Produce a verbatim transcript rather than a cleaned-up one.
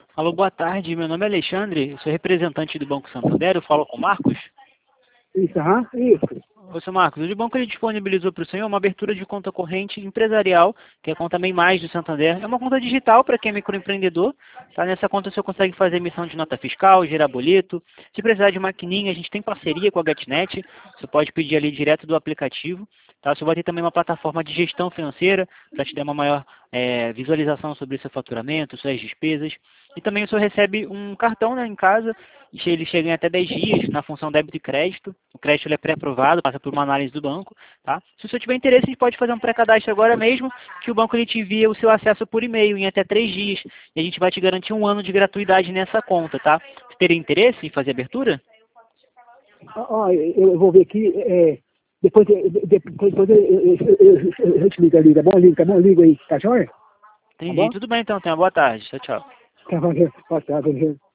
Alô, boa tarde. Meu nome é Alexandre, sou representante do Banco Santander. Eu falo com o Marcos. Isso, aham, isso. Ô, seu Marcos, o banco ele disponibilizou para o senhor uma abertura de conta corrente empresarial, que é a conta MEI Mais do Santander. É uma conta digital para quem é microempreendedor. Tá? Nessa conta o senhor consegue fazer emissão de nota fiscal, gerar boleto. Se precisar de maquininha, a gente tem parceria com a GetNet. Você pode pedir ali direto do aplicativo. Tá? Você vai ter também uma plataforma de gestão financeira para te dar uma maior é, visualização sobre o seu faturamento, suas despesas. E também o senhor recebe um cartão, né, em casa. Ele chega em até dez dias na função débito e crédito. O crédito ele é pré-aprovado, passa por uma análise do banco. Tá? Se o senhor tiver interesse, a gente pode fazer um pré-cadastro agora mesmo, que o banco ele te envia o seu acesso por e-mail em até três dias. E a gente vai te garantir um ano de gratuidade nessa conta. Tá? Você teria interesse em fazer abertura? Ó, ó, eu vou ver aqui, é, depois, de- de- depois, depois eu, eu, eu, eu, eu te ligo ali, tá bom? Liga, tá bom? Liga aí, tá joia? Tá Entendi. bom? Tudo bem então. Tenha uma boa tarde. Tchau, tchau. Tá bom, pode estar, beleza.